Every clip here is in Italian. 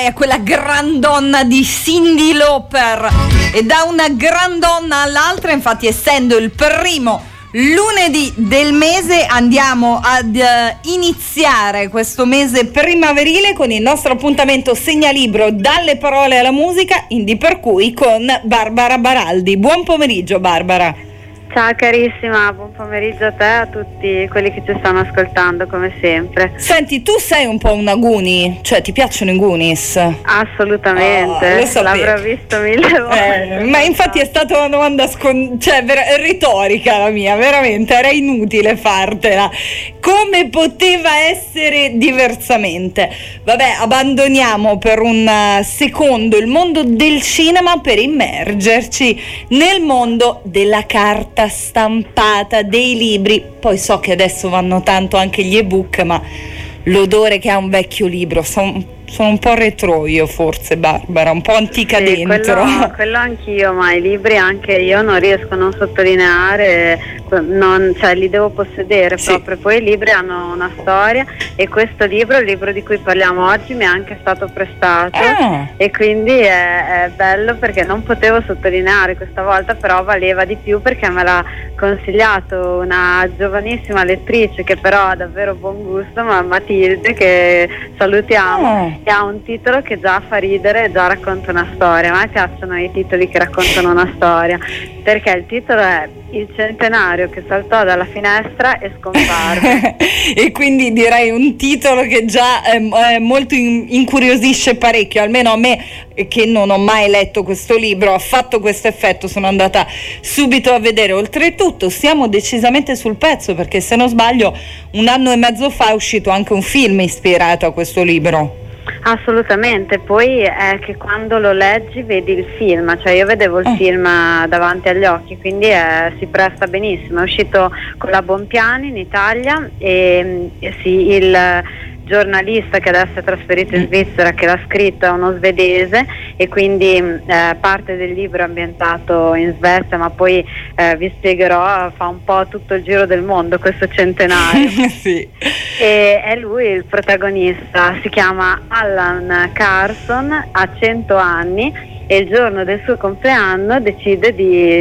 lei è quella grandonna di Cyndi Lauper, e da una grandonna all'altra, infatti, essendo il primo lunedì del mese, andiamo ad iniziare questo mese primaverile con il nostro appuntamento Segnalibro dalle parole alla musica, Indie per cui, con Barbara Baraldi. Buon pomeriggio, Barbara. Ciao carissima, buon pomeriggio a te e a tutti quelli che ci stanno ascoltando come sempre. Senti, tu sei un po' una Goonie, cioè ti piacciono i Goonies? Assolutamente, l'avrò visto 1000 volte. Ma infatti è stata una domanda retorica la mia, veramente, era inutile fartela. Come poteva essere diversamente? Vabbè, abbandoniamo per un secondo il mondo del cinema per immergerci nel mondo della carta stampata, dei libri. Poi so che adesso vanno tanto anche gli ebook, ma l'odore che ha un vecchio libro, sono un po' retro io forse, Barbara, un po' antica dentro. Quello anch'io, ma i libri anche io non riesco a non sottolineare, cioè li devo possedere proprio. Poi i libri hanno una storia, e questo libro, il libro di cui parliamo oggi, mi è anche stato prestato, e quindi è bello perché non potevo sottolineare questa volta, però valeva di più perché me l'ha consigliato una giovanissima lettrice che però ha davvero buon gusto, ma Matilde, che salutiamo, che ha un titolo che già fa ridere e già racconta una storia. A me piacciono i titoli che raccontano una storia, perché il titolo è Il centenario che saltò dalla finestra e scomparve. E quindi direi un titolo che già molto incuriosisce parecchio, almeno a me, che non ho mai letto questo libro, ha fatto questo effetto, sono andata subito a vedere. Oltretutto siamo decisamente sul pezzo, perché se non sbaglio 1 anno e mezzo fa è uscito anche un film ispirato a questo libro. Assolutamente, poi è che quando lo leggi vedi il film, cioè io vedevo il film davanti agli occhi, quindi si presta benissimo. È uscito con la Bonpiani in Italia, e sì, il giornalista che adesso è trasferito in Svizzera, che l'ha scritto, è uno svedese, e quindi parte del libro è ambientato in Svezia, ma poi vi spiegherò, fa un po' tutto il giro del mondo questo centenario. Sì. E è lui il protagonista, si chiama Alan Carson, ha 100 anni, e il giorno del suo compleanno decide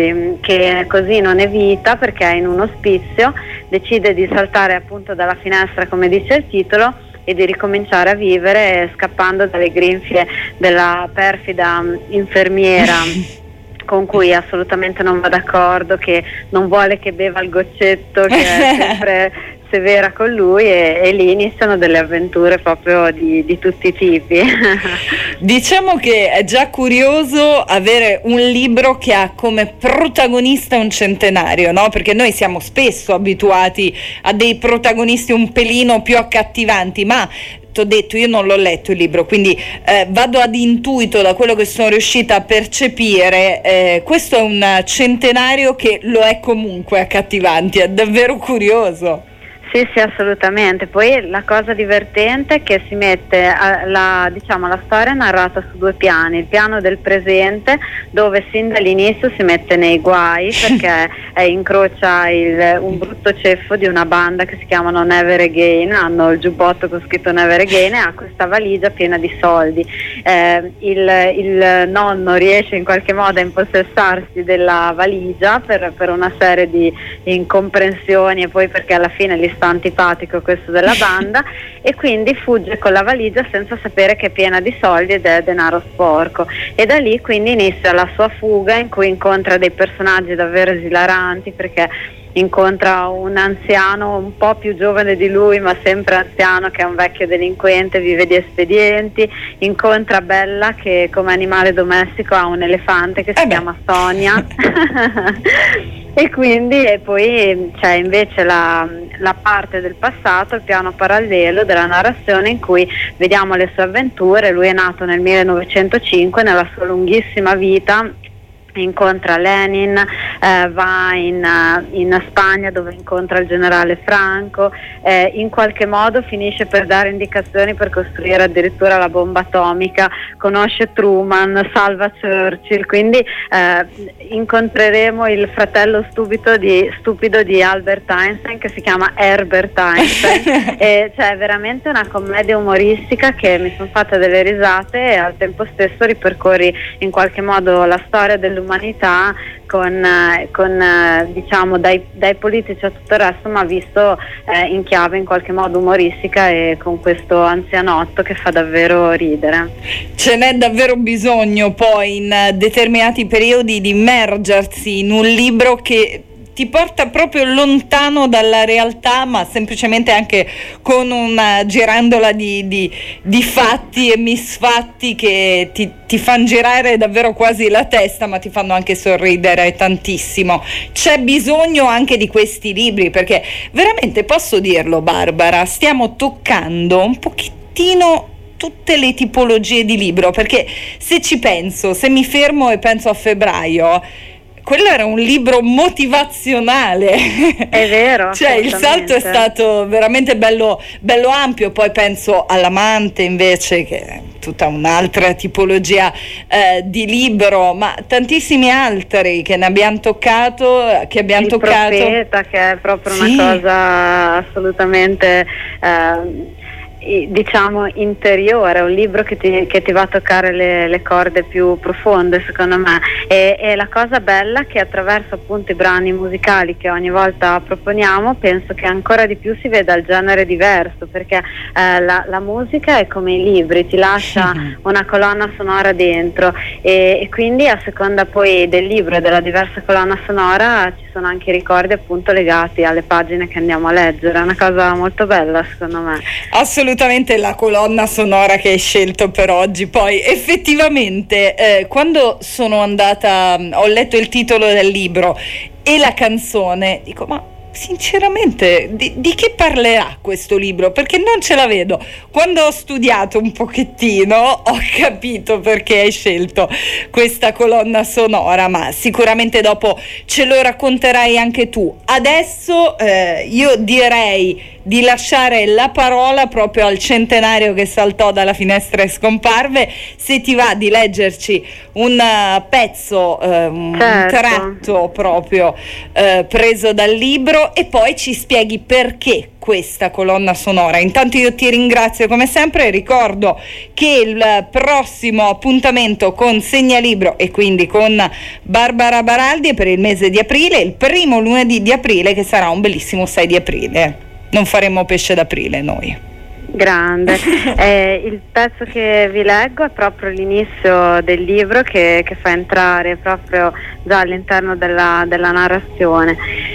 che così non è vita, perché è in un ospizio, decide di saltare appunto dalla finestra, come dice il titolo, e di ricominciare a vivere scappando dalle grinfie della perfida infermiera con cui assolutamente non va d'accordo, che non vuole che beva il goccetto, che è sempre severa con lui, e lì iniziano delle avventure proprio di tutti i tipi. Diciamo che è già curioso avere un libro che ha come protagonista un centenario, no? Perché noi siamo spesso abituati a dei protagonisti un pelino più accattivanti, ma t'ho detto, io non l'ho letto il libro, quindi vado ad intuito da quello che sono riuscita a percepire. Questo è un centenario che lo è comunque accattivante, è davvero curioso. Sì, assolutamente. Poi la cosa divertente è che si mette la storia è narrata su 2 piani: il piano del presente, dove sin dall'inizio si mette nei guai perché incrocia un brutto ceffo di una banda che si chiamano Never Again, hanno il giubbotto con scritto Never Again, e ha questa valigia piena di soldi. Il nonno riesce in qualche modo a impossessarsi della valigia per una serie di incomprensioni, e poi perché alla fine gli sta antipatico questo della banda, e quindi fugge con la valigia senza sapere che è piena di soldi ed è denaro sporco, e da lì quindi inizia la sua fuga, in cui incontra dei personaggi davvero esilaranti, perché incontra un anziano un po' più giovane di lui, ma sempre anziano, che è un vecchio delinquente, vive di espedienti, incontra Bella, che come animale domestico ha un elefante che si chiama Sonia. E poi c'è invece la parte del passato, il piano parallelo della narrazione, in cui vediamo le sue avventure. Lui è nato nel 1905, nella sua lunghissima vita incontra Lenin, va in Spagna dove incontra il generale Franco, in qualche modo finisce per dare indicazioni per costruire addirittura la bomba atomica, conosce Truman, salva Churchill, quindi incontreremo il fratello stupido di Albert Einstein, che si chiama Herbert Einstein e cioè è veramente una commedia umoristica che mi sono fatta delle risate e al tempo stesso ripercorri in qualche modo la storia dell'umanità con diciamo dai politici a tutto il resto, ma visto in chiave in qualche modo umoristica e con questo anzianotto che fa davvero ridere. Ce n'è davvero bisogno poi in determinati periodi di immergersi in un libro che ti porta proprio lontano dalla realtà, ma semplicemente anche con una girandola di fatti e misfatti che ti fanno girare davvero quasi la testa, ma ti fanno anche sorridere tantissimo. C'è bisogno anche di questi libri, perché veramente, posso dirlo Barbara, stiamo toccando un pochettino tutte le tipologie di libro, perché se ci penso, se mi fermo e penso a febbraio, quello era un libro motivazionale. È vero. Cioè il salto è stato veramente bello ampio. Poi penso all'Amante invece, che è tutta un'altra tipologia di libro, ma tantissimi altri che ne abbiamo toccato, il Profeta, che è proprio sì, una cosa assolutamente diciamo interiore, un libro che ti va a toccare le corde più profonde, secondo me, e la cosa bella che attraverso appunto i brani musicali che ogni volta proponiamo, penso che ancora di più si veda il genere diverso, perché la musica è come i libri, ti lascia una colonna sonora dentro e quindi a seconda poi del libro e della diversa colonna sonora ci sono anche i ricordi appunto legati alle pagine che andiamo a leggere. È una cosa molto bella, secondo me. Assolutamente, la colonna sonora che hai scelto per oggi. Poi effettivamente quando sono andata, ho letto il titolo del libro e la canzone, dico, ma sinceramente di che parlerà questo libro? Perché non ce la vedo. Quando ho studiato un pochettino ho capito perché hai scelto questa colonna sonora, ma sicuramente dopo ce lo racconterai anche tu. Adesso io direi di lasciare la parola proprio al centenario che saltò dalla finestra e scomparve. Se ti va di leggerci un pezzo, un tratto proprio preso dal libro, e poi ci spieghi perché questa colonna sonora. Intanto io ti ringrazio come sempre, ricordo che il prossimo appuntamento con Segnalibro e quindi con Barbara Baraldi è per il mese di aprile, il primo lunedì di aprile, che sarà un bellissimo 6 di aprile. Non faremo pesce d'aprile noi. Grande. Il pezzo che vi leggo è proprio l'inizio del libro che fa entrare proprio già all'interno della narrazione.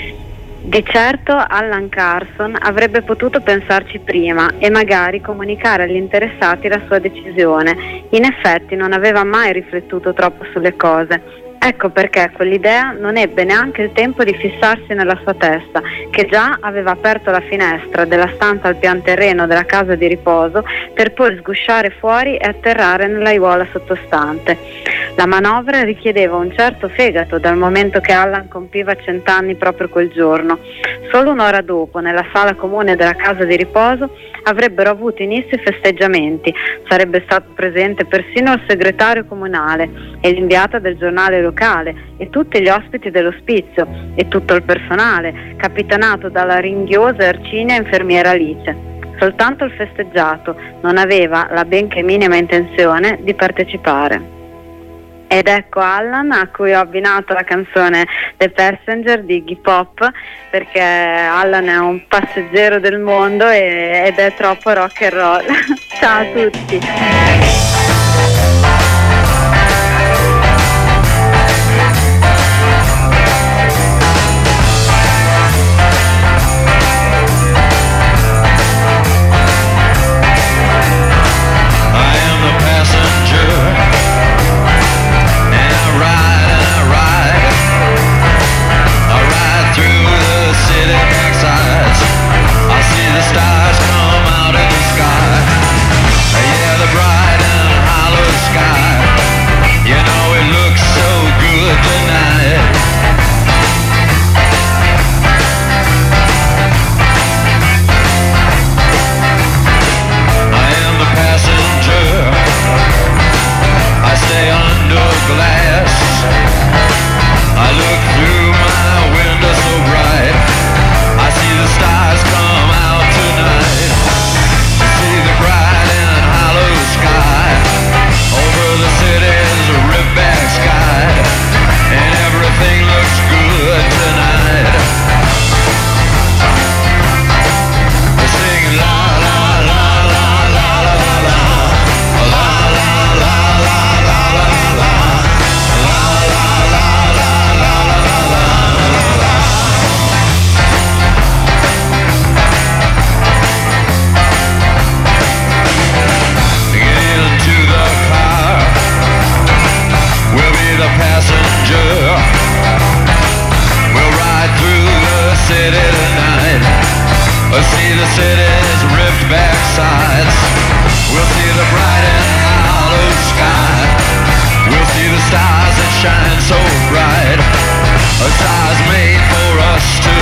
Di certo Alan Carson avrebbe potuto pensarci prima e magari comunicare agli interessati la sua decisione. In effetti non aveva mai riflettuto troppo sulle cose. Ecco perché quell'idea non ebbe neanche il tempo di fissarsi nella sua testa, che già aveva aperto la finestra della stanza al pian terreno della casa di riposo per poi sgusciare fuori e atterrare nell'aiuola sottostante. La manovra richiedeva un certo fegato, dal momento che Alan compiva 100 anni proprio quel giorno. Solo un'ora dopo, nella sala comune della casa di riposo, avrebbero avuto inizio i festeggiamenti. Sarebbe stato presente persino il segretario comunale e l'inviata del giornale locale e tutti gli ospiti dell'ospizio e tutto il personale, capitanato dalla ringhiosa e arcigna infermiera Alice. Soltanto il festeggiato non aveva la benché minima intenzione di partecipare. Ed ecco Alan, a cui ho abbinato la canzone The Passenger di Iggy Pop, perché Alan è un passeggero del mondo ed è troppo rock and roll. Ciao a tutti. The stars come out of the sky. Yeah, they're bright and see the city's ripped back sides. We'll see the bright and hollow sky. We'll see the stars that shine so bright. Stars made for us to